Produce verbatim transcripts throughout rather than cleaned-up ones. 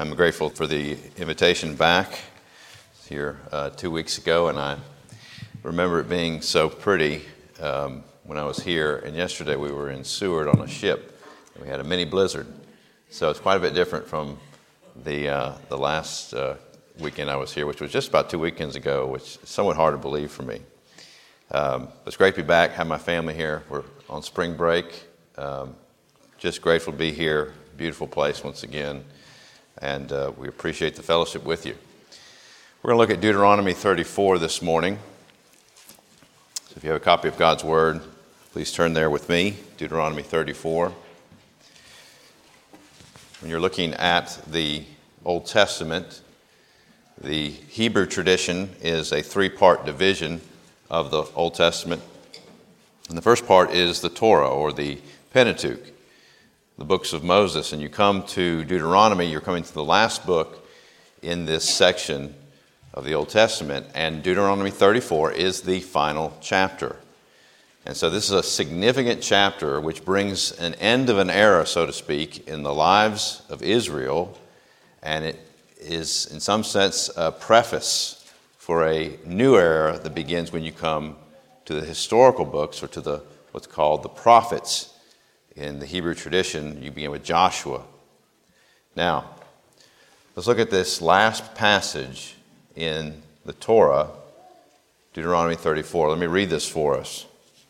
I'm grateful for the invitation back here uh, two weeks ago, and I remember it being so pretty um, when I was here. And yesterday we were in Seward on a ship, and we had a mini blizzard. So it's quite a bit different from the uh, the last uh, weekend I was here, which was just about two weekends ago, which is somewhat hard to believe for me. Um, it's great to be back, have my family here. We're on spring break. Um, just grateful to be here. Beautiful place once again. And uh, we appreciate the fellowship with you. We're going to look at Deuteronomy thirty-four this morning. So if you have a copy of God's Word, please turn there with me, Deuteronomy thirty-four. When you're looking at the Old Testament, the Hebrew tradition is a three-part division of the Old Testament. And the first part is the Torah, or the Pentateuch, the books of Moses. And you come to Deuteronomy, you're coming to the last book in this section of the Old Testament, and Deuteronomy thirty-four is the final chapter. And so this is a significant chapter which brings an end of an era, so to speak, in the lives of Israel, and it is in some sense a preface for a new era that begins when you come to the historical books, or to the what's called the prophets. In the Hebrew tradition, you begin with Joshua. Now, let's look at this last passage in the Torah, Deuteronomy thirty-four. Let me read this for us.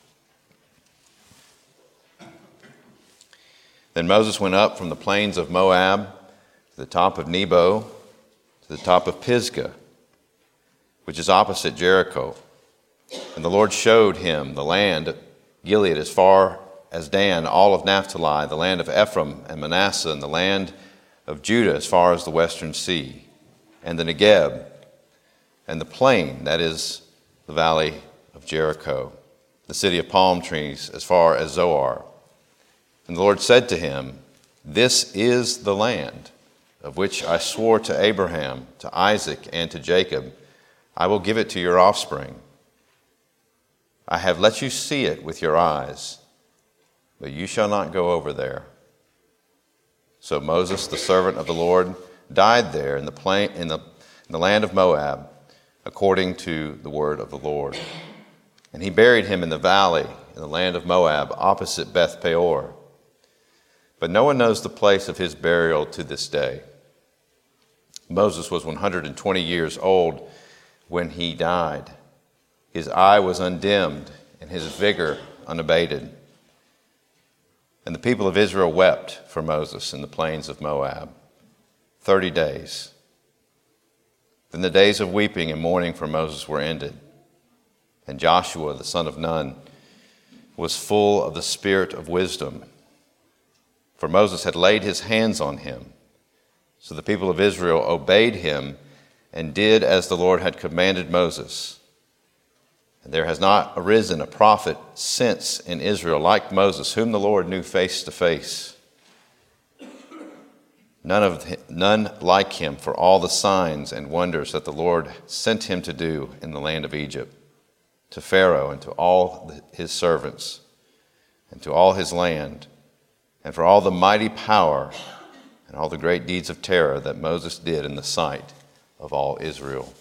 Then Moses went up from the plains of Moab to the top of Nebo, to the top of Pisgah, which is opposite Jericho. And the Lord showed him the land of Gilead as far as Dan, all of Naphtali, the land of Ephraim and Manasseh, and the land of Judah as far as the western sea, and the Negeb, and the plain, that is the valley of Jericho, the city of palm trees as far as Zoar. And the Lord said to him, "This is the land of which I swore to Abraham, to Isaac, and to Jacob. I will give it to your offspring. I have let you see it with your eyes, but you shall not go over there." So Moses, the servant of the Lord, died there in the plain, in the, in the land of Moab, according to the word of the Lord. And he buried him in the valley, in the land of Moab, opposite Beth Peor. But no one knows the place of his burial to this day. Moses was one hundred twenty years old when he died. His eye was undimmed, and his vigor unabated. And the people of Israel wept for Moses in the plains of Moab thirty days. Then the days of weeping and mourning for Moses were ended. And Joshua, the son of Nun, was full of the spirit of wisdom, for Moses had laid his hands on him. So the people of Israel obeyed him and did as the Lord had commanded Moses. And there has not arisen a prophet since in Israel like Moses, whom the Lord knew face to face. None of him, none like him for all the signs and wonders that the Lord sent him to do in the land of Egypt, to Pharaoh and to all his servants, and to all his land, and for all the mighty power and all the great deeds of terror that Moses did in the sight of all Israel.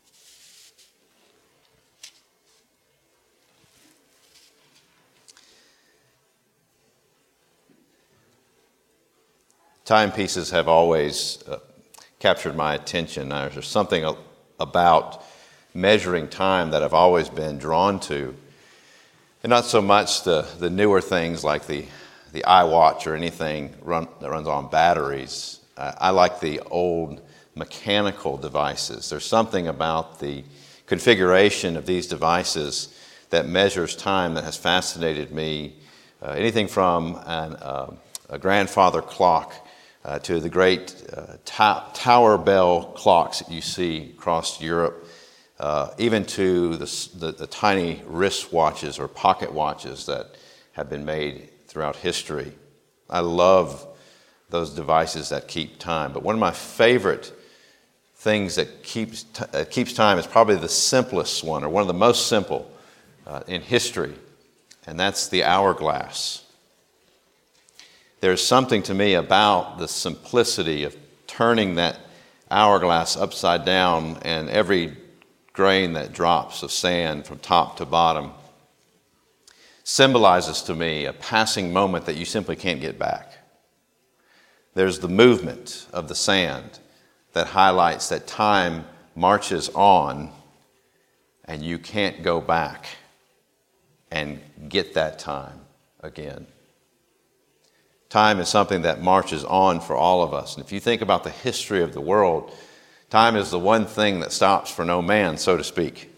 Timepieces have always uh, captured my attention. There's something about measuring time that I've always been drawn to. And not so much the, the newer things like the, the iWatch or anything run, that runs on batteries. Uh, I like the old mechanical devices. There's something about the configuration of these devices that measures time that has fascinated me. Uh, anything from an, uh, a grandfather clock Uh, to the great uh, ta- tower bell clocks that you see across Europe, uh, even to the, the, the tiny wrist watches or pocket watches that have been made throughout history. I love those devices that keep time. But one of my favorite things that keeps, t- uh, keeps time is probably the simplest one, or one of the most simple uh, in history, and that's the hourglass. There's something to me about the simplicity of turning that hourglass upside down, and every grain that drops of sand from top to bottom symbolizes to me a passing moment that you simply can't get back. There's the movement of the sand that highlights that time marches on and you can't go back and get that time again. Time is something that marches on for all of us. And if you think about the history of the world, time is the one thing that stops for no man, so to speak.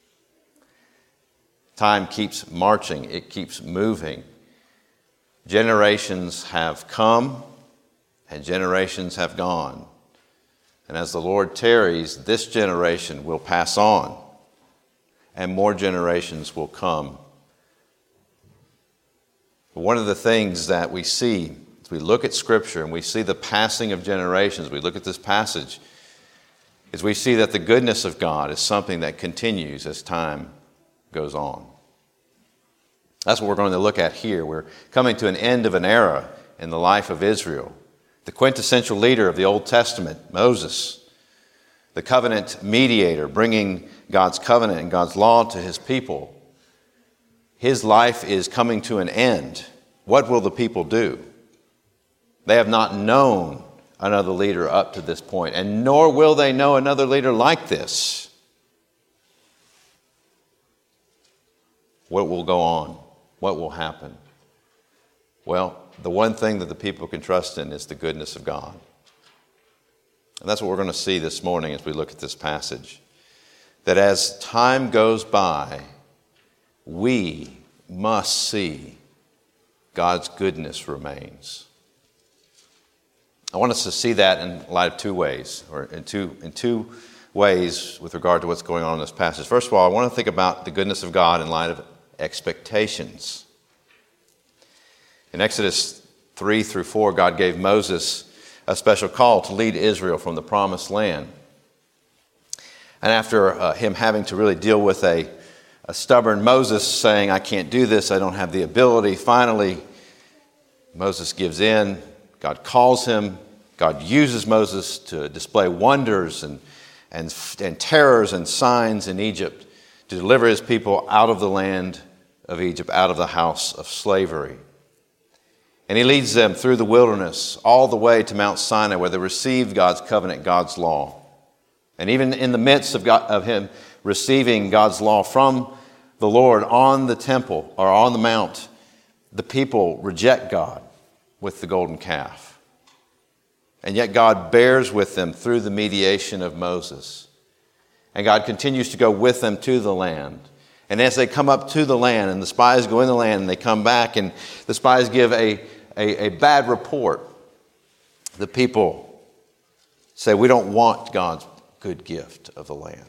Time keeps marching. It keeps moving. Generations have come and generations have gone. And as the Lord tarries, this generation will pass on and more generations will come. One of the things that we see as we look at Scripture and we see the passing of generations, we look at this passage, is we see that the goodness of God is something that continues as time goes on. That's what we're going to look at here. We're coming to an end of an era in the life of Israel. The quintessential leader of the Old Testament, Moses, the covenant mediator, bringing God's covenant and God's law to his people. His life is coming to an end. What will the people do? They have not known another leader up to this point, and nor will they know another leader like this. What will go on? What will happen? Well, the one thing that the people can trust in is the goodness of God. And that's what we're going to see this morning as we look at this passage. That as time goes by, we must see God's goodness remains. I want us to see that in light of two ways, or in two, in two ways with regard to what's going on in this passage. First of all, I want to think about the goodness of God in light of expectations. In Exodus three through four, God gave Moses a special call to lead Israel from the promised land. And after uh, him having to really deal with a, a stubborn Moses saying, I can't do this, I don't have the ability, finally Moses gives in. God calls him. God uses Moses to display wonders and, and, and terrors and signs in Egypt to deliver his people out of the land of Egypt, out of the house of slavery. And he leads them through the wilderness all the way to Mount Sinai, where they received God's covenant, God's law. And even in the midst of, God, of him receiving God's law from the Lord on the temple or on the mount, the people reject God with the golden calf. And yet God bears with them through the mediation of Moses. And God continues to go with them to the land. And as they come up to the land, and the spies go in the land, and they come back, and the spies give a, a, a bad report, the people say, we don't want God's good gift of the land.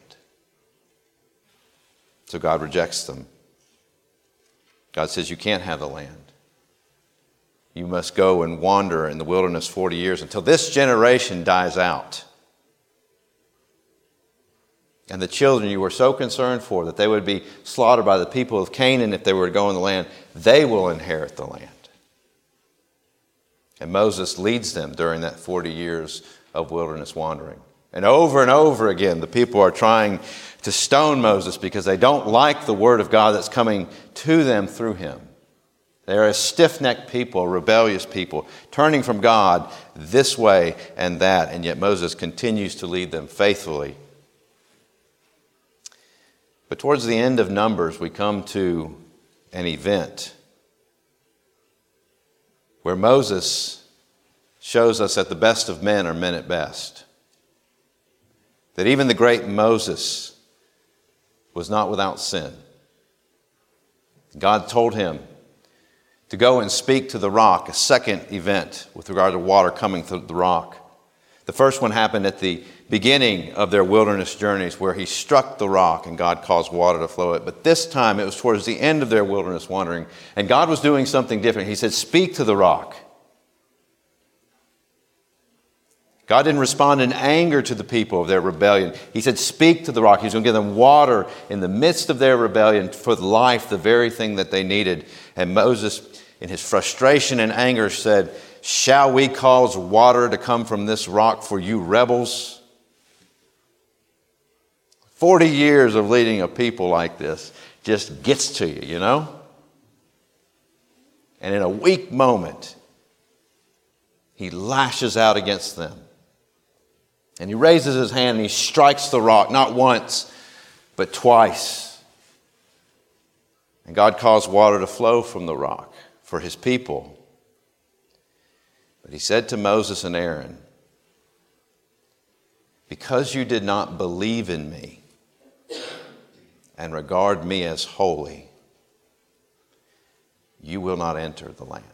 So God rejects them. God says, you can't have the land. You must go and wander in the wilderness forty years until this generation dies out. And the children you were so concerned for, that they would be slaughtered by the people of Canaan if they were to go in the land, they will inherit the land. And Moses leads them during that forty years of wilderness wandering. And over and over again, the people are trying to stone Moses because they don't like the word of God that's coming to them through him. They are a stiff-necked people, a rebellious people, turning from God this way and that, and yet Moses continues to lead them faithfully. But towards the end of Numbers, we come to an event where Moses shows us that the best of men are men at best. That even the great Moses was not without sin. God told him to go and speak to the rock, a second event with regard to water coming through the rock. The first one happened at the beginning of their wilderness journeys, where he struck the rock and God caused water to flow it. But this time it was towards the end of their wilderness wandering, and God was doing something different. He said, speak to the rock. God didn't respond in anger to the people of their rebellion. He said, speak to the rock. He was going to give them water in the midst of their rebellion for life, the very thing that they needed. And Moses, in his frustration and anger, said, shall we cause water to come from this rock for you rebels? Forty years of leading a people like this just gets to you, you know? And in a weak moment, he lashes out against them. And he raises his hand and he strikes the rock, not once, but twice. And God caused water to flow from the rock for his people. But he said to Moses and Aaron, because you did not believe in me and regard me as holy, you will not enter the land.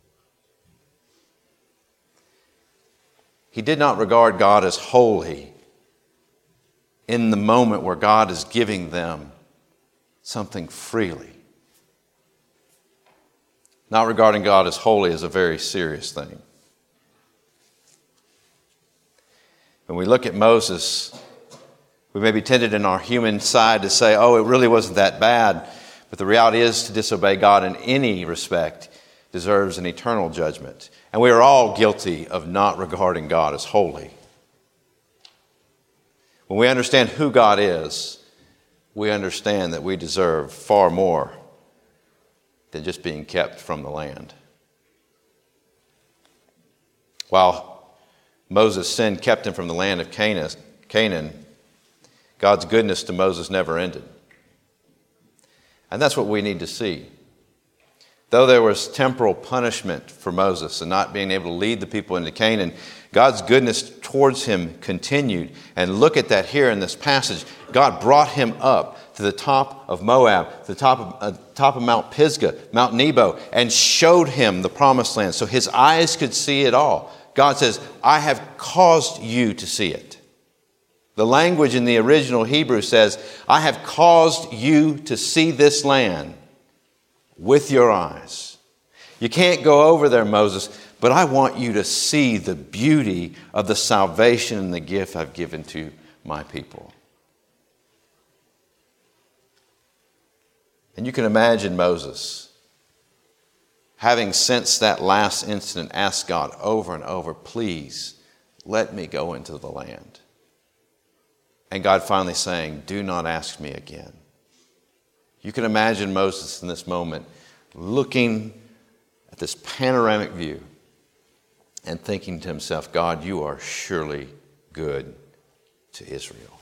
He did not regard God as holy in the moment where God is giving them something freely. Not regarding God as holy is a very serious thing. When we look at Moses, we may be tempted in our human side to say, oh, it really wasn't that bad. But the reality is, to disobey God in any respect deserves an eternal judgment. And we are all guilty of not regarding God as holy. When we understand who God is, we understand that we deserve far more than just being kept from the land. While Moses' sin kept him from the land of Canaan, God's goodness to Moses never ended. And that's what we need to see. Though there was temporal punishment for Moses and not being able to lead the people into Canaan, God's goodness towards him continued. And look at that here in this passage. God brought him up to the top of Moab, to the top of, uh, top of Mount Pisgah, Mount Nebo, and showed him the promised land so his eyes could see it all. God says, I have caused you to see it. The language in the original Hebrew says, I have caused you to see this land with your eyes. You can't go over there, Moses, but I want you to see the beauty of the salvation and the gift I've given to my people. And you can imagine Moses, having since that last incident asked God over and over, please let me go into the land. And God finally saying, do not ask me again. You can imagine Moses in this moment looking at this panoramic view and thinking to himself, God, you are surely good to Israel.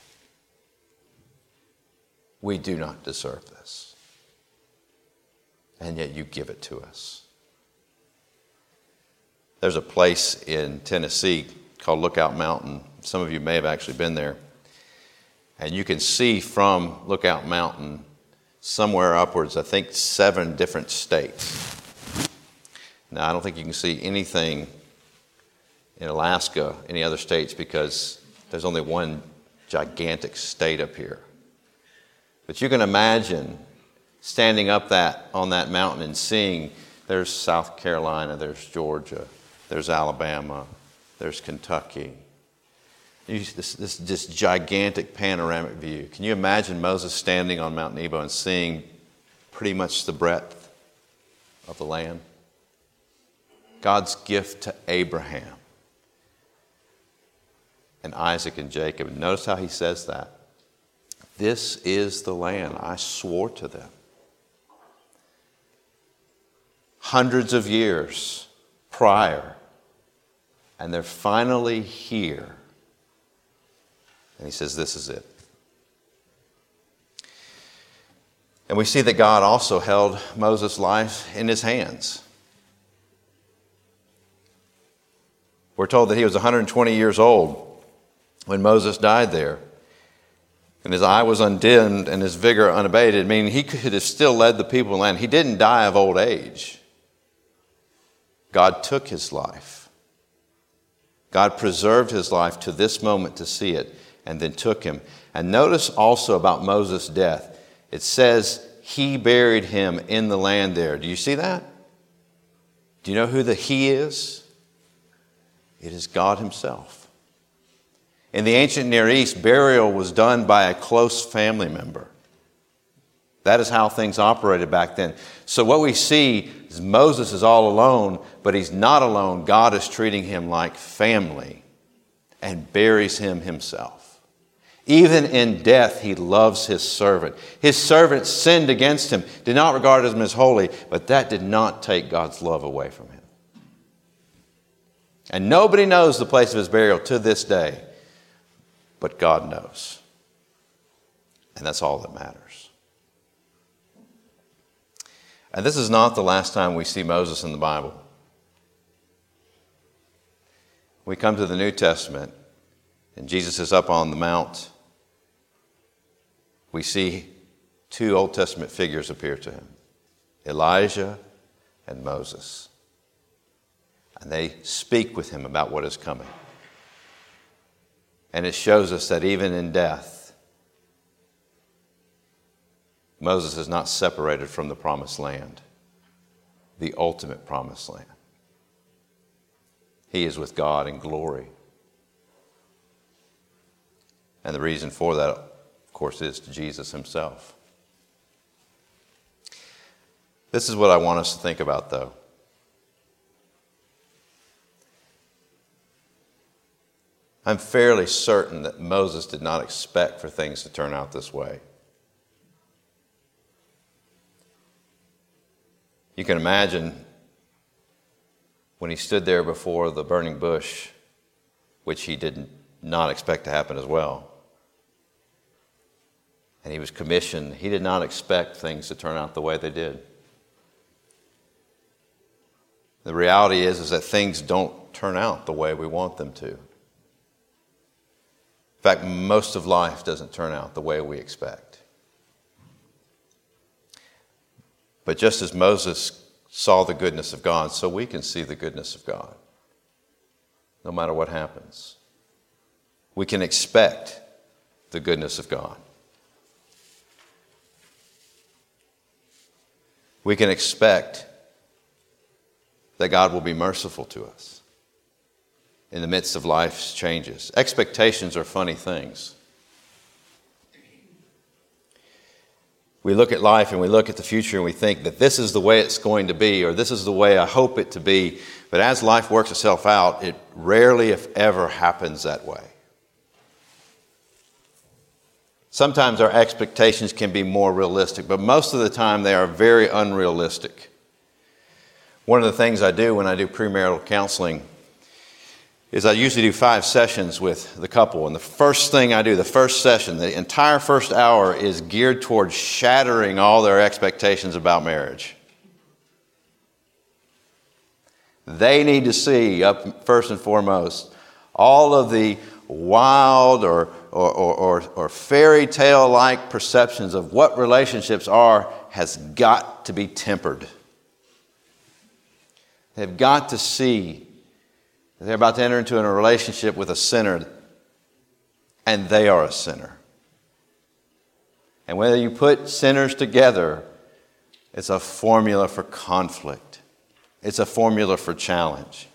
We do not deserve this. And yet you give it to us. There's a place in Tennessee called Lookout Mountain. Some of you may have actually been there. And you can see from Lookout Mountain somewhere upwards, I think, seven different states. Now, I don't think you can see anything in Alaska, any other states, because there's only one gigantic state up here. But you can imagine standing up that on that mountain and seeing there's South Carolina, there's Georgia, there's Alabama, there's Kentucky. You, this, this, this gigantic panoramic view. Can you imagine Moses standing on Mount Nebo and seeing pretty much the breadth of the land? God's gift to Abraham and Isaac and Jacob. And notice how he says that. This is the land I swore to them. Hundreds of years prior, and they're finally here. And he says, this is it. And we see that God also held Moses' life in his hands. We're told that he was one hundred twenty years old when Moses died there. And his eye was undimmed and his vigor unabated, meaning he could have still led the people in the land. He didn't die of old age. God took his life. God preserved his life to this moment to see it, and then took him. And notice also about Moses' death. It says he buried him in the land there. Do you see that? Do you know who the he is? It is God himself. In the ancient Near East, burial was done by a close family member. That is how things operated back then. So what we see is Moses is all alone, but he's not alone. God is treating him like family and buries him himself. Even in death, he loves his servant. His servant sinned against him, did not regard him as holy, but that did not take God's love away from him. And nobody knows the place of his burial to this day, but God knows. And that's all that matters. And this is not the last time we see Moses in the Bible. We come to the New Testament, and Jesus is up on the mount. We see two Old Testament figures appear to him, Elijah and Moses. And they speak with him about what is coming. And it shows us that even in death, Moses is not separated from the promised land, the ultimate promised land. He is with God in glory. And the reason for that, of course, is to Jesus himself. This is what I want us to think about, though. I'm fairly certain that Moses did not expect for things to turn out this way. You can imagine when he stood there before the burning bush, which he did not expect to happen as well. And he was commissioned. He did not expect things to turn out the way they did. The reality is, is that things don't turn out the way we want them to. In fact, most of life doesn't turn out the way we expect. But just as Moses saw the goodness of God, so we can see the goodness of God, no matter what happens. We can expect the goodness of God. We can expect that God will be merciful to us in the midst of life's changes. Expectations are funny things. We look at life and we look at the future and we think that this is the way it's going to be, or this is the way I hope it to be. But as life works itself out, it rarely, if ever, happens that way. Sometimes our expectations can be more realistic, but most of the time they are very unrealistic. One of the things I do when I do premarital counseling is I usually do five sessions with the couple. And the first thing I do, the first session, the entire first hour is geared towards shattering all their expectations about marriage. They need to see, up first and foremost, all of the wild or, or, or, or, or fairy tale-like perceptions of what relationships are has got to be tempered. They've got to see they're about to enter into a relationship with a sinner, and they are a sinner. And whether you put sinners together, it's a formula for conflict. It's a formula for challenge.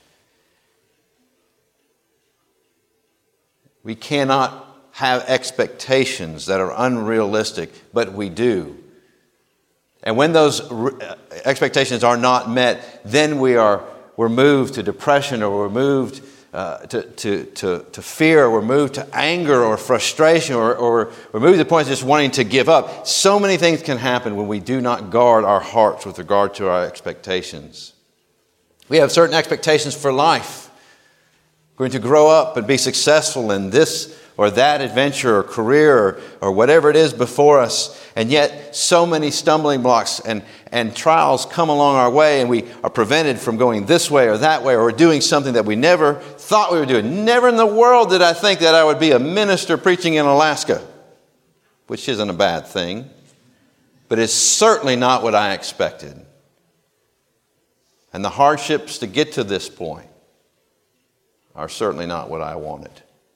We cannot have expectations that are unrealistic, but we do. And when those expectations are not met, then we are we're moved to depression, or we're moved uh, to, to, to, to fear, or we're moved to anger or frustration, or, or we're moved to the point of just wanting to give up. So many things can happen when we do not guard our hearts with regard to our expectations. We have certain expectations for life. We're going to grow up and be successful in this or that adventure or career or, or whatever it is before us. And yet so many stumbling blocks and, and trials come along our way, and we are prevented from going this way or that way, or we're doing something that we never thought we were doing. Never in the world did I think that I would be a minister preaching in Alaska, which isn't a bad thing, but it's certainly not what I expected. And the hardships to get to this point are certainly not what I wanted.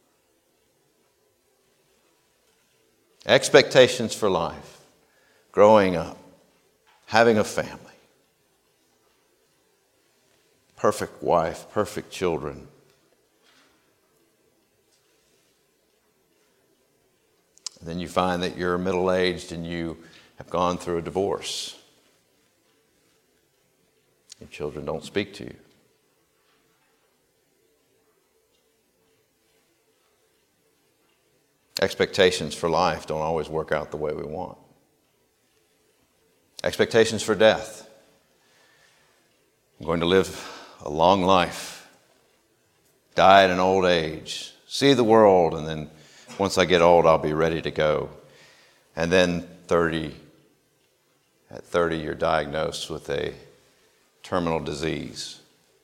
Expectations for life, growing up, having a family, perfect wife, perfect children. And then you find that you're middle-aged and you have gone through a divorce. Your children don't speak to you. Expectations for life don't always work out the way we want. Expectations for death. I'm going to live a long life, die at an old age, see the world, and then once I get old, I'll be ready to go. And then thirty, at thirty, you're diagnosed with a terminal disease.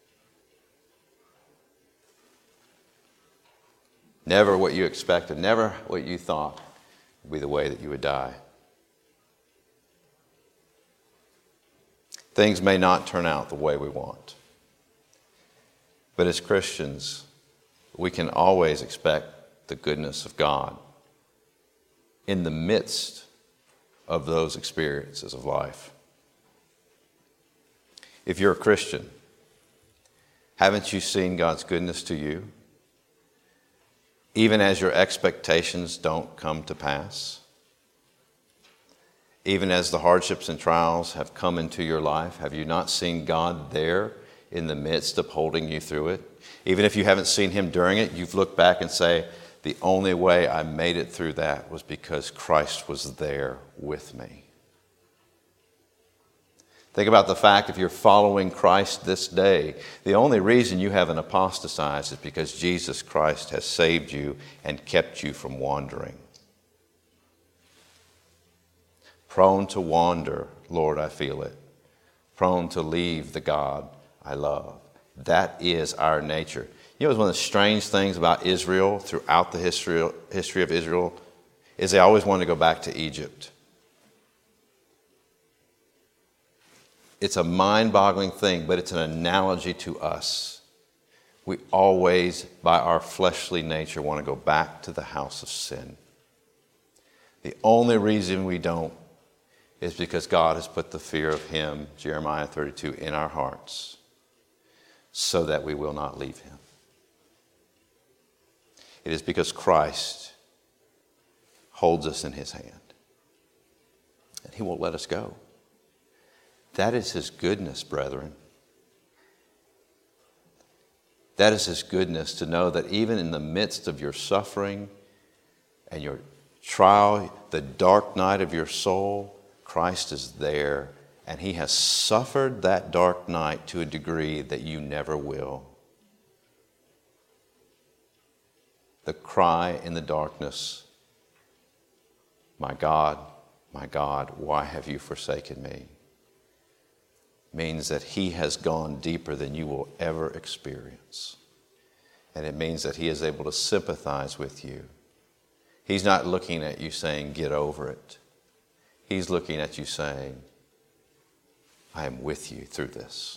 Never what you expected, never what you thought would be the way that you would die. Things may not turn out the way we want. But as Christians, we can always expect the goodness of God in the midst of those experiences of life. If you're a Christian, haven't you seen God's goodness to you? Even as your expectations don't come to pass? Even as the hardships and trials have come into your life, have you not seen God there in the midst of holding you through it? Even if you haven't seen Him during it, you've looked back and say, the only way I made it through that was because Christ was there with me. Think about the fact if you're following Christ this day, the only reason you haven't apostatized is because Jesus Christ has saved you and kept you from wandering. Prone to wander, Lord, I feel it. Prone to leave the God I love. That is our nature. You know, one of the strange things about Israel throughout the history, history of Israel is they always wanted to go back to Egypt. It's a mind-boggling thing, but it's an analogy to us. We always, by our fleshly nature, want to go back to the house of sin. The only reason we don't is because God has put the fear of Him, Jeremiah thirty-two, in our hearts so that we will not leave Him. It is because Christ holds us in His hand and He won't let us go. That is His goodness, brethren. That is His goodness, to know that even in the midst of your suffering and your trial, the dark night of your soul, Christ is there, and He has suffered that dark night to a degree that you never will. The cry in the darkness, my God, my God, why have you forsaken me? Means that He has gone deeper than you will ever experience. And it means that He is able to sympathize with you. He's not looking at you saying, get over it. He's looking at you saying, I am with you through this.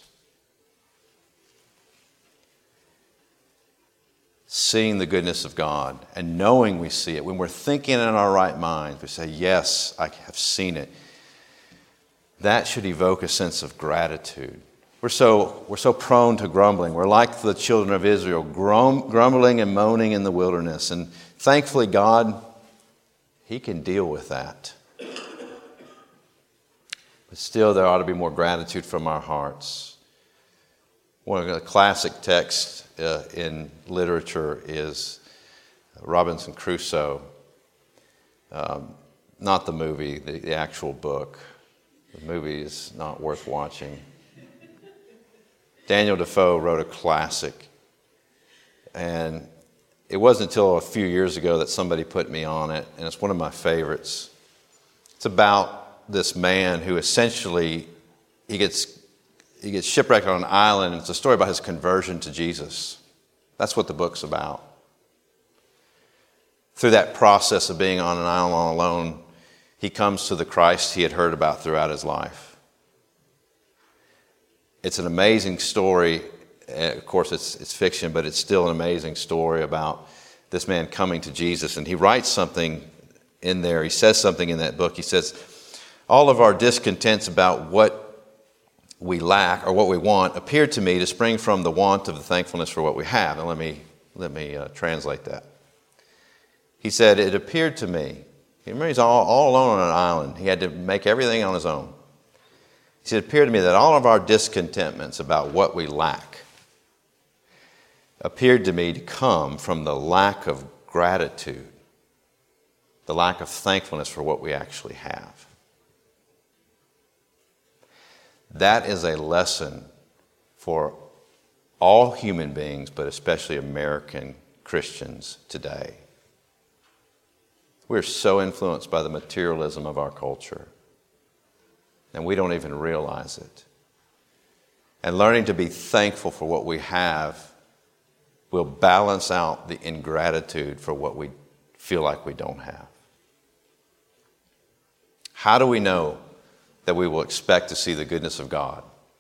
Seeing the goodness of God and knowing we see it, when we're thinking in our right minds, we say, yes, I have seen it. That should evoke a sense of gratitude. We're so, we're so prone to grumbling. We're like the children of Israel, grum, grumbling and moaning in the wilderness. And thankfully, God, He can deal with that. But still, there ought to be more gratitude from our hearts. One of the classic texts uh, in literature is Robinson Crusoe. Um, not the movie, the, the actual book. The movie is not worth watching. Daniel Defoe wrote a classic. And it wasn't until a few years ago that somebody put me on it, and it's one of my favorites. It's about this man who essentially, he gets he gets shipwrecked on an island, and it's a story about his conversion to Jesus. That's what the book's about. Through that process of being on an island all alone, he comes to the Christ he had heard about throughout his life. It's an amazing story. Of course, it's, it's fiction, but it's still an amazing story about this man coming to Jesus. And he writes something in there. He says something in that book. He says, all of our discontents about what we lack or what we want appeared to me to spring from the want of the thankfulness for what we have. And let me, let me uh, translate that. He said, it appeared to me Remember, he's all, all alone on an island. He had to make everything on his own. He said, it appeared to me that all of our discontentments about what we lack appeared to me to come from the lack of gratitude, the lack of thankfulness for what we actually have. That is a lesson for all human beings, but especially American Christians today. We're so influenced by the materialism of our culture, and we don't even realize it. And learning to be thankful for what we have will balance out the ingratitude for what we feel like we don't have. How do we know that we will expect to see the goodness of God?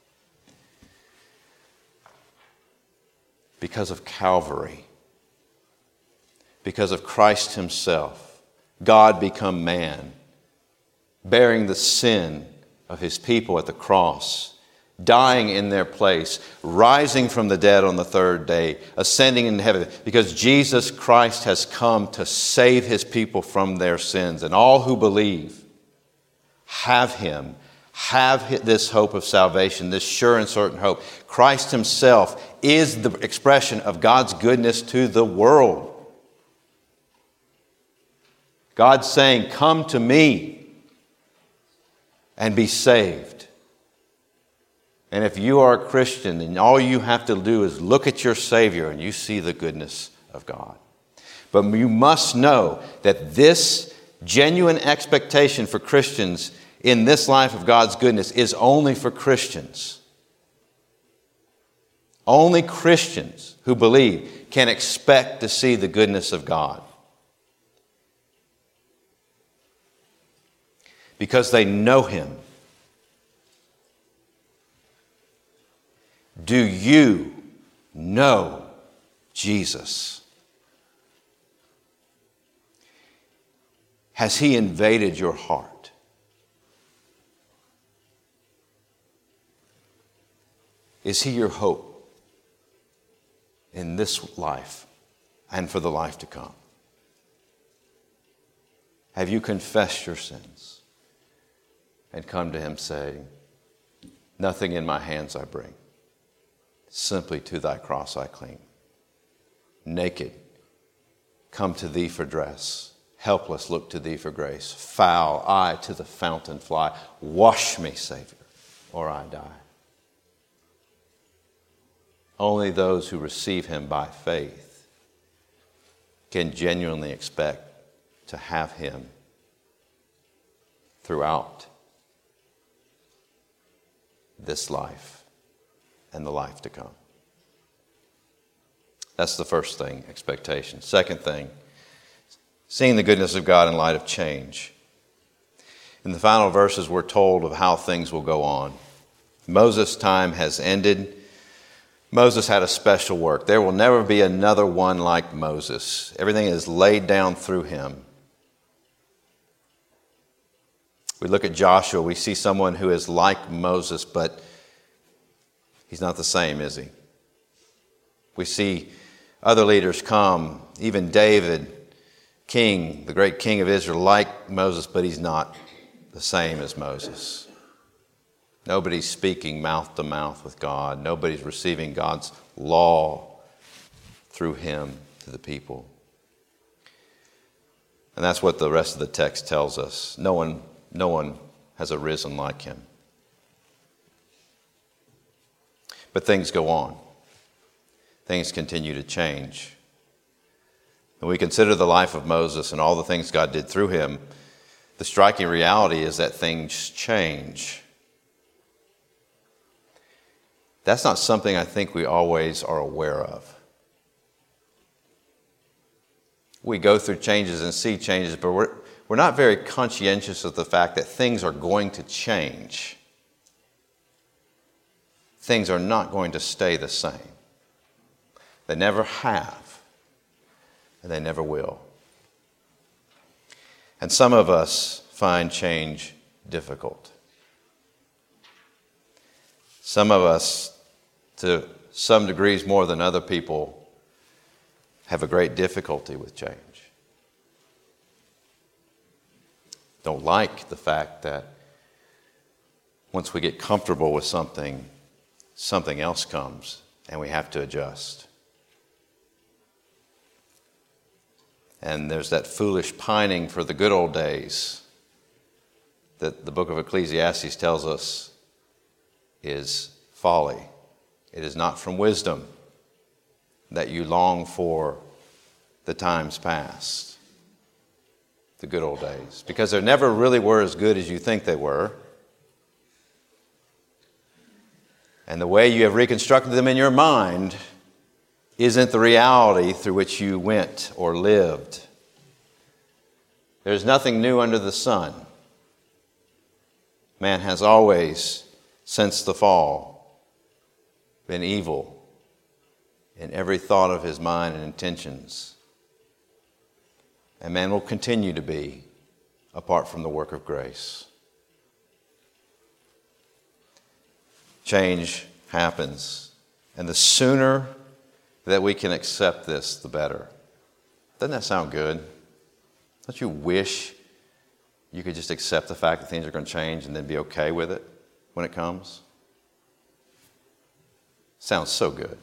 Because of Calvary. Because of Christ himself. God become man, bearing the sin of his people at the cross, dying in their place, rising from the dead on the third day, ascending into heaven, because Jesus Christ has come to save his people from their sins. And all who believe have him, have this hope of salvation, this sure and certain hope. Christ himself is the expression of God's goodness to the world. God's saying, come to me and be saved. And if you are a Christian, then all you have to do is look at your Savior and you see the goodness of God. But you must know that this genuine expectation for Christians in this life of God's goodness is only for Christians. Only Christians who believe can expect to see the goodness of God. Because they know him. Do you know Jesus? Has he invaded your heart? Is he your hope in this life and for the life to come? Have you confessed your sins and come to him saying, nothing in my hands I bring, simply to thy cross I cling. Naked, come to thee for dress. Helpless, look to thee for grace. Foul, I to the fountain fly. Wash me, Savior, or I die. Only those who receive him by faith can genuinely expect to have him throughout this life and the life to come. That's the first thing, expectation. Second thing, seeing the goodness of God in light of change. In the final verses, we're told of how things will go on. Moses' time has ended. Moses had a special work. There will never be another one like Moses. Everything is laid down through him. We look at Joshua, we see someone who is like Moses, but he's not the same, is he? We see other leaders come, even David, king, the great king of Israel, like Moses, but he's not the same as Moses. Nobody's speaking mouth to mouth with God. Nobody's receiving God's law through him to the people. And that's what the rest of the text tells us. No one, no one has arisen like him. But things go on. Things continue to change. When we consider the life of Moses and all the things God did through him, the striking reality is that things change. That's not something I think we always are aware of. We go through changes and see changes, but we're, we're not very conscientious of the fact that things are going to change. Things are not going to stay the same. They never have, and they never will. And some of us find change difficult. Some of us, to some degrees more than other people, have a great difficulty with change. don't like the fact that once we get comfortable with something, something else comes and we have to adjust. And there's that foolish pining for the good old days that the book of Ecclesiastes tells us is folly. It is not from wisdom that you long for the times past, the good old days, because they never really were as good as you think they were. And the way you have reconstructed them in your mind isn't the reality through which you went or lived. There's nothing new under the sun. Man has always, since the fall, been evil in every thought of his mind and intentions. And man will continue to be apart from the work of grace. Change happens. And the sooner that we can accept this, the better. Doesn't that sound good? Don't you wish you could just accept the fact that things are going to change and then be okay with it when it comes? Sounds so good.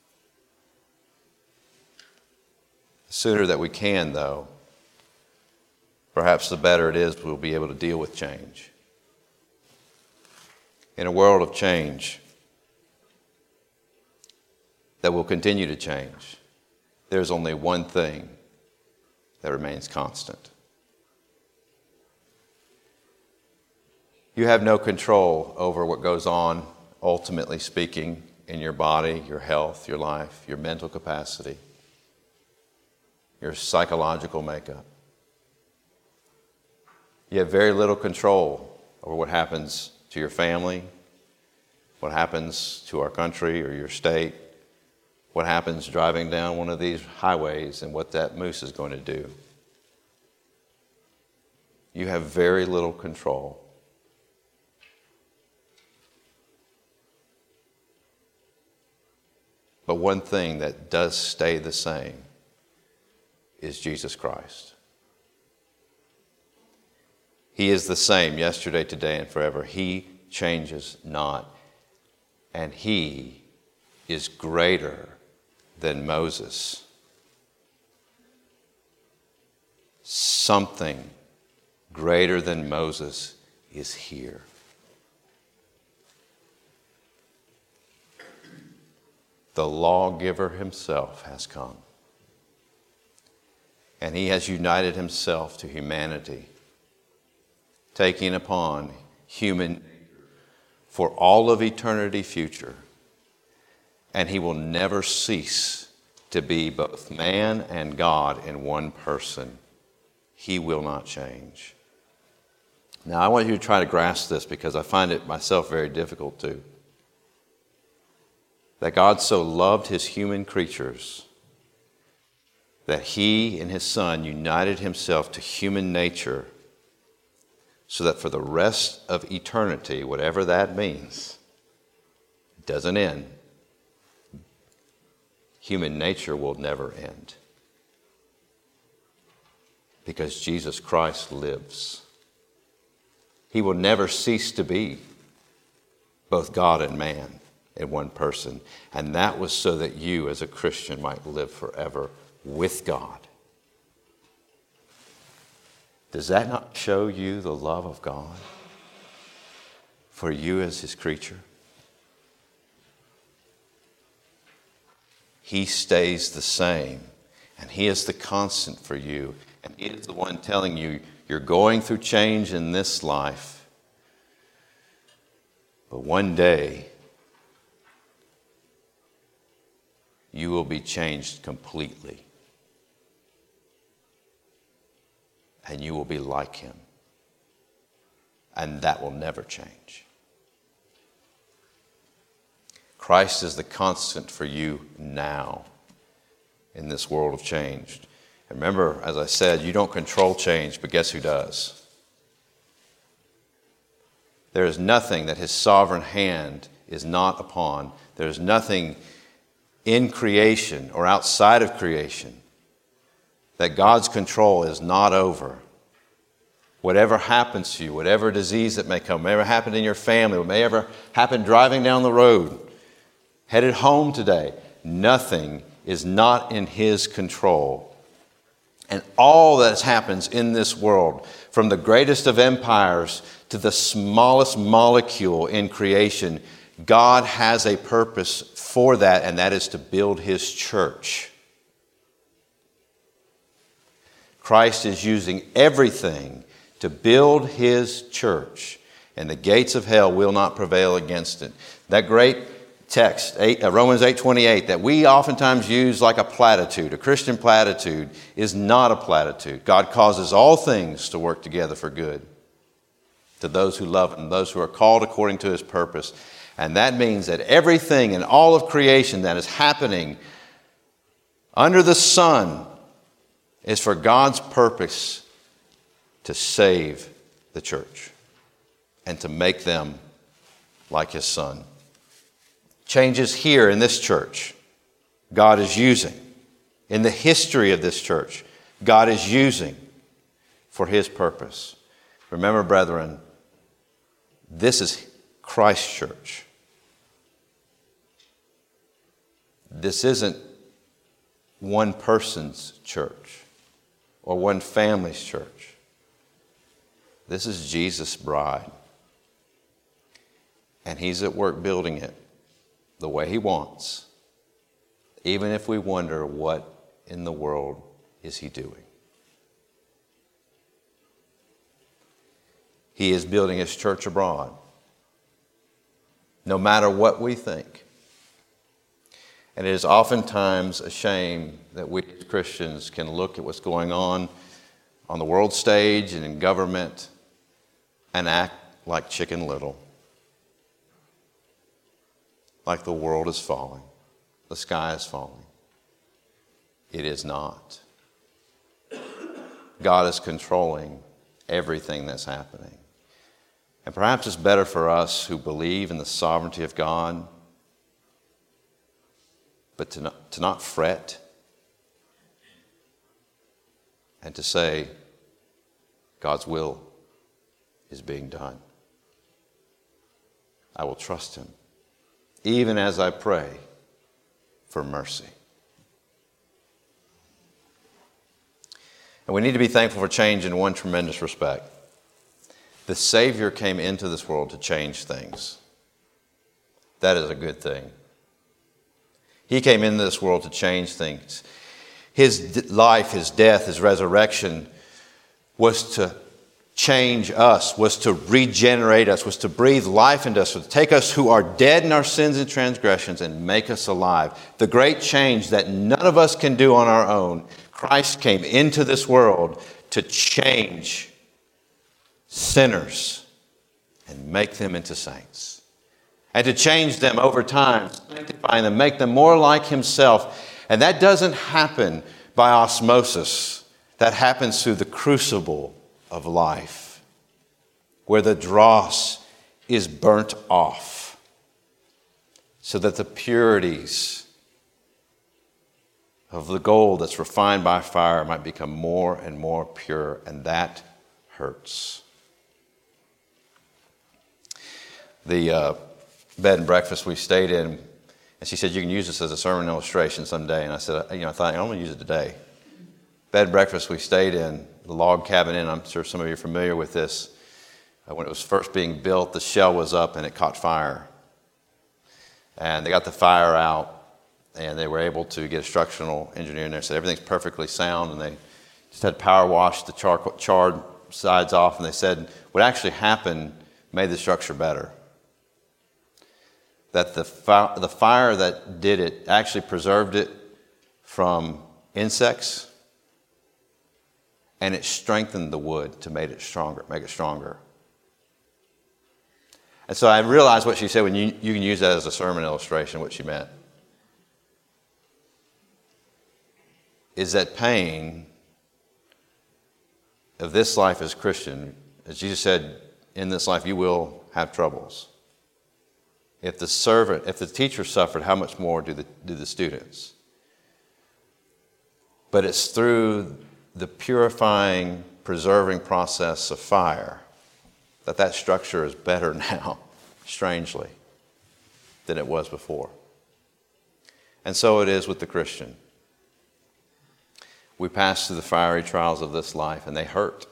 The sooner that we can, though, perhaps the better it is we'll be able to deal with change. In a world of change that will continue to change, there's only one thing that remains constant. You have no control over what goes on, ultimately speaking, in your body, your health, your life, your mental capacity, your psychological makeup. You have very little control over what happens to your family, what happens to our country or your state, what happens driving down one of these highways and what that moose is going to do. You have very little control. But one thing that does stay the same is Jesus Christ. He is the same yesterday, today, and forever. He changes not. And he is greater than Moses. Something greater than Moses is here. The lawgiver himself has come. And he has united himself to humanity, taking upon human nature for all of eternity future. And he will never cease to be both man and God in one person. He will not change. Now, I want you to try to grasp this because I find it myself very difficult to. That God so loved his human creatures that he and his Son united himself to human nature so that for the rest of eternity, whatever that means, it doesn't end. Human nature will never end because Jesus Christ lives. He will never cease to be both God and man in one person. And that was so that you as a Christian might live forever with God. Does that not show you the love of God for you as his creature? He stays the same, and he is the constant for you. And he is the one telling you you're going through change in this life, but one day you will be changed completely. And you will be like him. And that will never change. Christ is the constant for you now in this world of change. And remember, as I said, you don't control change, but guess who does? There is nothing that his sovereign hand is not upon. There is nothing in creation or outside of creation that God's control is not over. whatever happens to you, whatever disease that may come, whatever happened in your family, what may ever happen driving down the road, headed home today, nothing is not in His control. And all that happens in this world, from the greatest of empires to the smallest molecule in creation, God has a purpose for that, and that is to build His church. Christ is using everything to build His church, and the gates of hell will not prevail against it. That great text, eight, uh, Romans eight twenty-eight, that we oftentimes use like a platitude, a Christian platitude, is not a platitude. God causes all things to work together for good to those who love Him, those who are called according to His purpose. And that means that everything in all of creation that is happening under the sun is for God's purpose to save the church and to make them like His Son. Changes here in this church, God is using. In the history of this church, God is using for His purpose. Remember, brethren, this is Christ's church. This isn't one person's church or one family's church. This is Jesus' bride. And He's at work building it the way He wants, even if we wonder what in the world is He doing. He is building His church abroad, no matter what we think. And it is oftentimes a shame that we as Christians can look at what's going on on the world stage and in government and act like Chicken Little. Like the world is falling, the sky is falling. It is not. God is controlling everything that's happening. And perhaps it's better for us who believe in the sovereignty of God, but to not, to not fret and to say, God's will is being done. I will trust Him, even as I pray for mercy. And we need to be thankful for change in one tremendous respect. The Savior came into this world to change things. That is a good thing. He came into this world to change things. His life, His death, His resurrection was to change us, was to regenerate us, was to breathe life into us, was to take us who are dead in our sins and transgressions and make us alive. The great change that none of us can do on our own. Christ came into this world to change sinners and make them into saints. And to change them over time, sanctifying them, make them more like Himself. And that doesn't happen by osmosis. That happens through the crucible of life, where the dross is burnt off, so that the purities of the gold that's refined by fire might become more and more pure, and that hurts. The uh, bed and breakfast we stayed in, and she said, you can use this as a sermon illustration someday. And I said, you know, I thought, I'm going to use it today. Bed and breakfast we stayed in, the log cabin inn, I'm sure some of you are familiar with this. Uh, when it was first being built, the shell was up and it caught fire. And they got the fire out, and they were able to get a structural engineer in there, said everything's perfectly sound, and they just had power wash the char- charred sides off, and they said what actually happened made the structure better. That the, fi- the fire that did it actually preserved it from insects, and it strengthened the wood to make it stronger, make it stronger. And so I realized what she said when you, you can use that as a sermon illustration, what she meant. Is that pain of this life as Christian, as Jesus said, in this life you will have troubles. If the servant, if the teacher suffered, how much more do the, do the students? But it's through the purifying preserving process of fire, that that structure is better now, strangely, than it was before. And so it is with the Christian. We pass through the fiery trials of this life, and they hurt.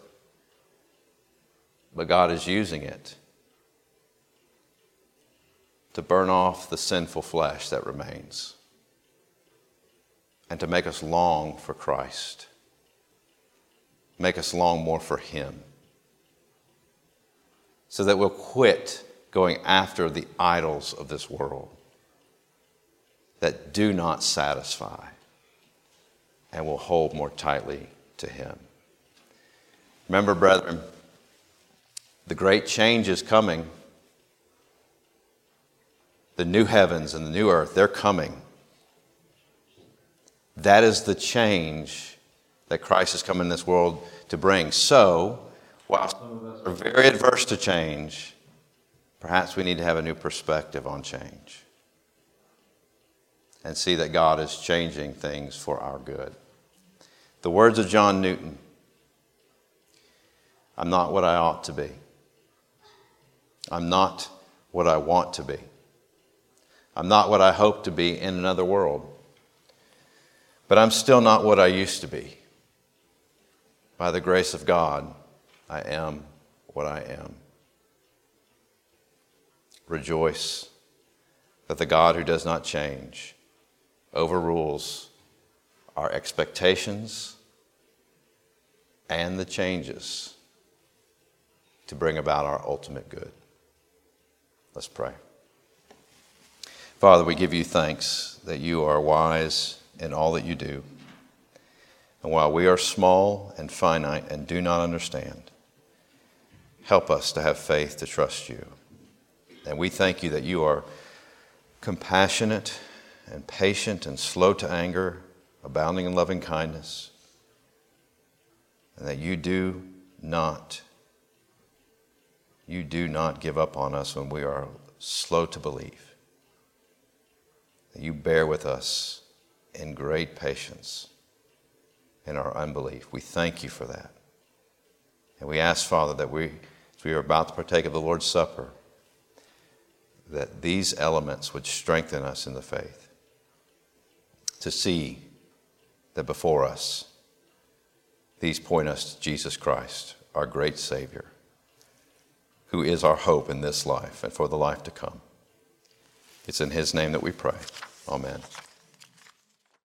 But God is using it to burn off the sinful flesh that remains and to make us long for Christ, make us long more for Him, so that we'll quit going after the idols of this world that do not satisfy, and will hold more tightly to Him. Remember, brethren, the great change is coming. The new heavens and the new earth, they're coming. That is the change that Christ has come in this world to bring. So, while some of us are very adverse to change, perhaps we need to have a new perspective on change and see that God is changing things for our good. The words of John Newton, I'm not what I ought to be. I'm not what I want to be. I'm not what I hope to be in another world. But I'm still not what I used to be. By the grace of God, I am what I am. Rejoice that the God who does not change overrules our expectations and the changes to bring about our ultimate good. Let's pray. Father, we give you thanks that you are wise in all that you do. And while we are small and finite and do not understand, help us to have faith to trust you. And we thank you that you are compassionate and patient and slow to anger, abounding in loving kindness, and that you do not, you do not give up on us when we are slow to believe. That you bear with us in great patience in our unbelief. We thank you for that. And we ask, Father, that we, as we are about to partake of the Lord's Supper, that these elements would strengthen us in the faith to see that before us, these point us to Jesus Christ, our great Savior, who is our hope in this life and for the life to come. It's in His name that we pray. Amen.